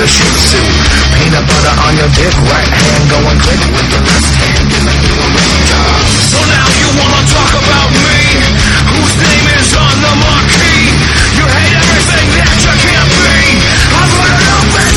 Shih Tzu. Peanut butter on your dick, right hand going click with the left hand, giving you a ring job. So now you wanna talk about me, whose name is on the marquee. You hate everything that you can't be. I put it up and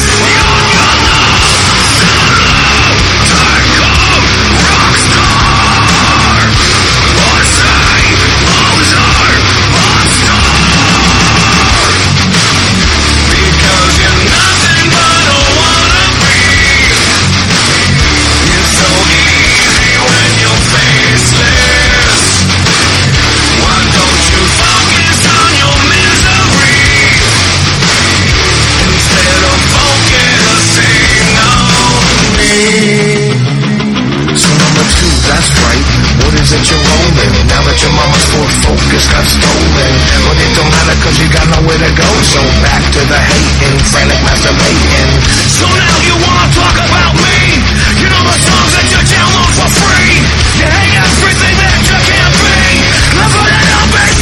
got stolen, but it don't matter cause you got nowhere to go. So back to the hating, frantic masturbating. So now you wanna talk about me? You know the songs that you download for free. You hate everything that you can't be. Let's put it up and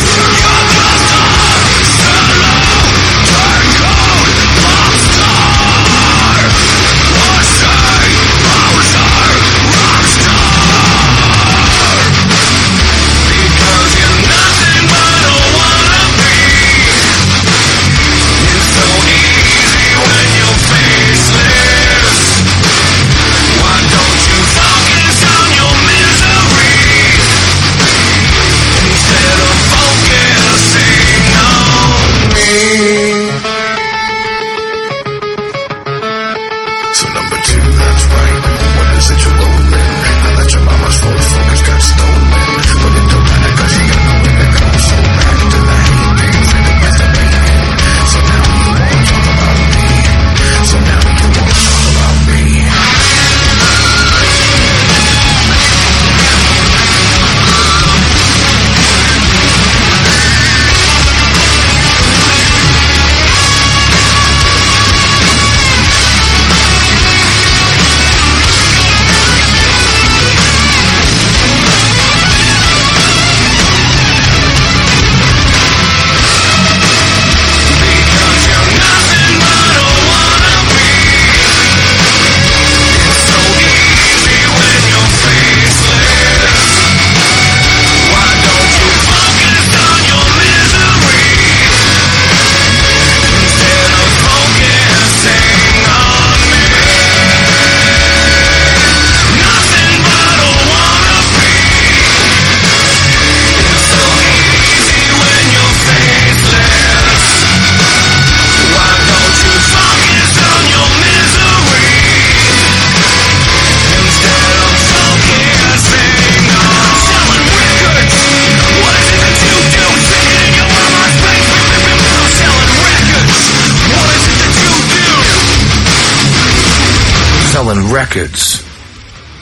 selling records.